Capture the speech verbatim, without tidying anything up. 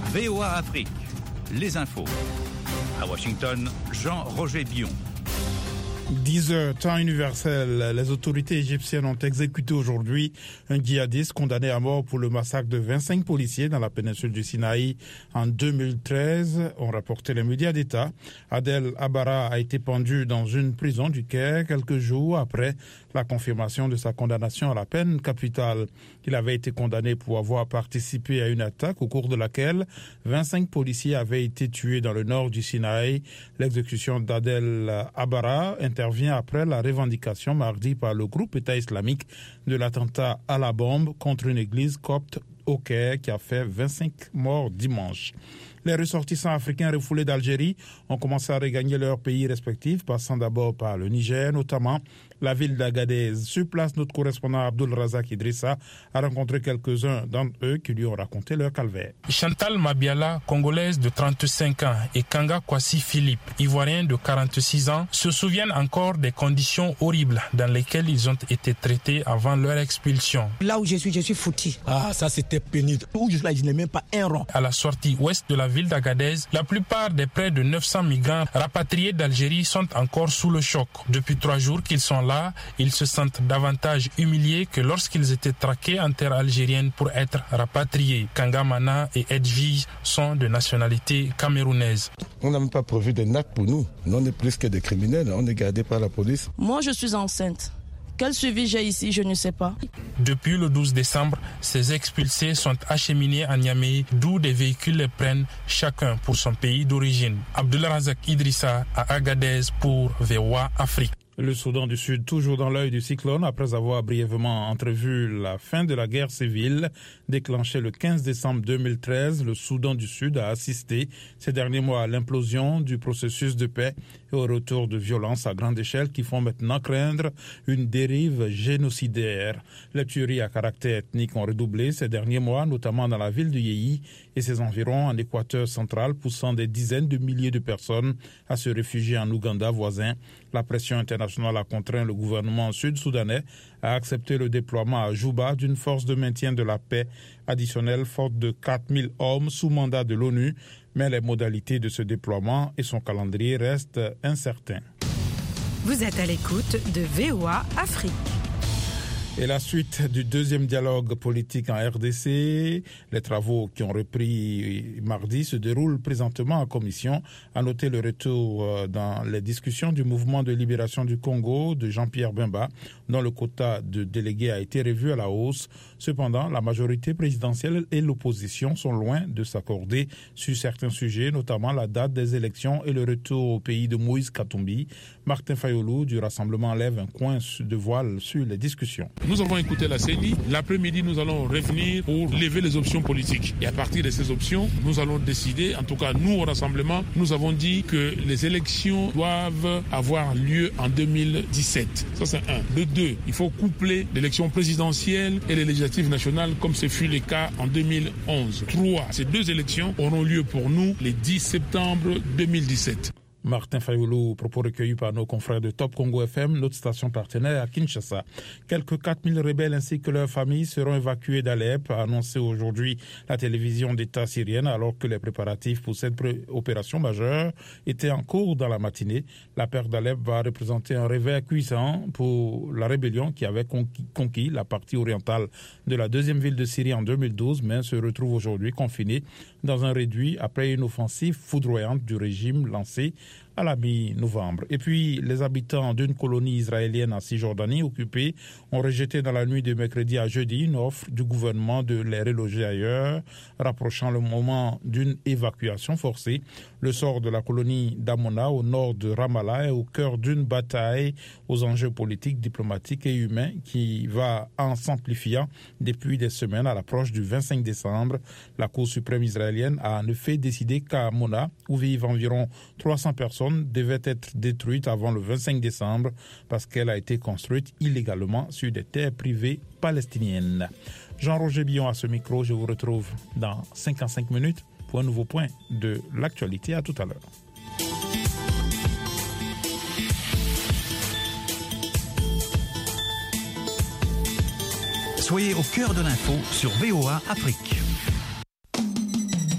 V O A Afrique, les infos. À Washington, Jean-Roger Billon. dix heures, temps universel. Les autorités égyptiennes ont exécuté aujourd'hui un djihadiste condamné à mort pour le massacre de vingt-cinq policiers dans la péninsule du Sinaï en deux mille treize, ont rapporté les médias d'État. Adel Abara a été pendu dans une prison du Caire quelques jours après la confirmation de sa condamnation à la peine capitale. Il avait été condamné pour avoir participé à une attaque au cours de laquelle vingt-cinq policiers avaient été tués dans le nord du Sinaï. L'exécution d'Adel Abara intervient après la revendication mardi par le groupe État islamique de l'attentat à la bombe contre une église copte au Caire qui a fait vingt-cinq morts dimanche. Les ressortissants africains refoulés d'Algérie ont commencé à regagner leurs pays respectifs, passant d'abord par le Niger, notamment la ville d'Agadez. Sur place, notre correspondant Abdul Razak Idrissa a rencontré quelques-uns d'entre eux qui lui ont raconté leur calvaire. Chantal Mabiala, congolaise de trente-cinq ans, et Kanga Kwasi Philippe, ivoirien de quarante-six ans, se souviennent encore des conditions horribles dans lesquelles ils ont été traités avant leur expulsion. Là où je suis, je suis foutu. Ah, ça c'était pénible. Où je suis là, je n'ai même pas un rond. À la sortie ouest de la ville d'Agadez, la plupart des près de neuf cents migrants rapatriés d'Algérie sont encore sous le choc. Depuis trois jours qu'ils sont là, ils se sentent davantage humiliés que lorsqu'ils étaient traqués en terre algérienne pour être rapatriés. Kangamana et Edwige sont de nationalité camerounaise. On n'a même pas prévu des actes pour nous. Nous, on est plus que des criminels, on est gardés par la police. Moi, je suis enceinte. Quel suivi j'ai ici, je ne sais pas. Depuis le douze décembre, ces expulsés sont acheminés à Niamey, d'où des véhicules les prennent, chacun pour son pays d'origine. Abdullah Razak Idrissa à Agadez pour V O A Afrique. Le Soudan du Sud, toujours dans l'œil du cyclone, après avoir brièvement entrevu la fin de la guerre civile déclenchée le quinze décembre deux mille treize, le Soudan du Sud a assisté ces derniers mois à l'implosion du processus de paix et au retour de violences à grande échelle qui font maintenant craindre une dérive génocidaire. Les tueries à caractère ethnique ont redoublé ces derniers mois, notamment dans la ville de Yéhi et ses environs en Équateur central, poussant des dizaines de milliers de personnes à se réfugier en Ouganda voisin. La pression internationale a contraint le gouvernement sud-soudanais à accepter le déploiement à Juba d'une force de maintien de la paix additionnelle forte de quatre mille hommes sous mandat de l'ONU, mais les modalités de ce déploiement et son calendrier restent incertains. Vous êtes à l'écoute de V O A Afrique. Et la suite du deuxième dialogue politique en R D C, les travaux qui ont repris mardi se déroulent présentement en commission. À noter le retour dans les discussions du mouvement de libération du Congo de Jean-Pierre Bemba, dont le quota de délégués a été revu à la hausse. Cependant, la majorité présidentielle et l'opposition sont loin de s'accorder sur certains sujets, notamment la date des élections et le retour au pays de Moïse Katumbi. Martin Fayulu du Rassemblement lève un coin de voile sur les discussions. Nous avons écouté la C E N I. L'après-midi, nous allons revenir pour lever les options politiques. Et à partir de ces options, nous allons décider, en tout cas nous au Rassemblement, nous avons dit que les élections doivent avoir lieu en deux mille dix-sept. Ça c'est un. De deux, il faut coupler l'élection présidentielle et les législatives nationales comme ce fut le cas en deux mille onze. Trois, ces deux élections auront lieu pour nous le dix septembre deux mille dix-sept. Martin Fayulu, propos recueillis par nos confrères de Top Congo F M, notre station partenaire à Kinshasa. Quelques quatre mille rebelles ainsi que leurs familles seront évacués d'Alep, a annoncé aujourd'hui la télévision d'État syrienne, alors que les préparatifs pour cette opération majeure étaient en cours dans la matinée. La perte d'Alep va représenter un réveil cuisant pour la rébellion qui avait conquis, conquis la partie orientale de la deuxième ville de Syrie en deux mille douze, mais se retrouve aujourd'hui confinée dans un réduit après une offensive foudroyante du régime lancée à la mi-novembre. Et puis, les habitants d'une colonie israélienne en Cisjordanie occupée ont rejeté dans la nuit de mercredi à jeudi une offre du gouvernement de les reloger ailleurs, rapprochant le moment d'une évacuation forcée. Le sort de la colonie d'Amona au nord de Ramallah est au cœur d'une bataille aux enjeux politiques, diplomatiques et humains qui va en s'amplifiant depuis des semaines à l'approche du vingt-cinq décembre. La Cour suprême israélienne a en effet décidé qu'Amona, où vivent environ trois cents personnes, devait être détruite avant le vingt-cinq décembre parce qu'elle a été construite illégalement sur des terres privées palestiniennes. Jean-Roger Billon à ce micro, je vous retrouve dans cinquante-cinq minutes pour un nouveau point de l'actualité. À tout à l'heure. Soyez au cœur de l'info sur V O A Afrique.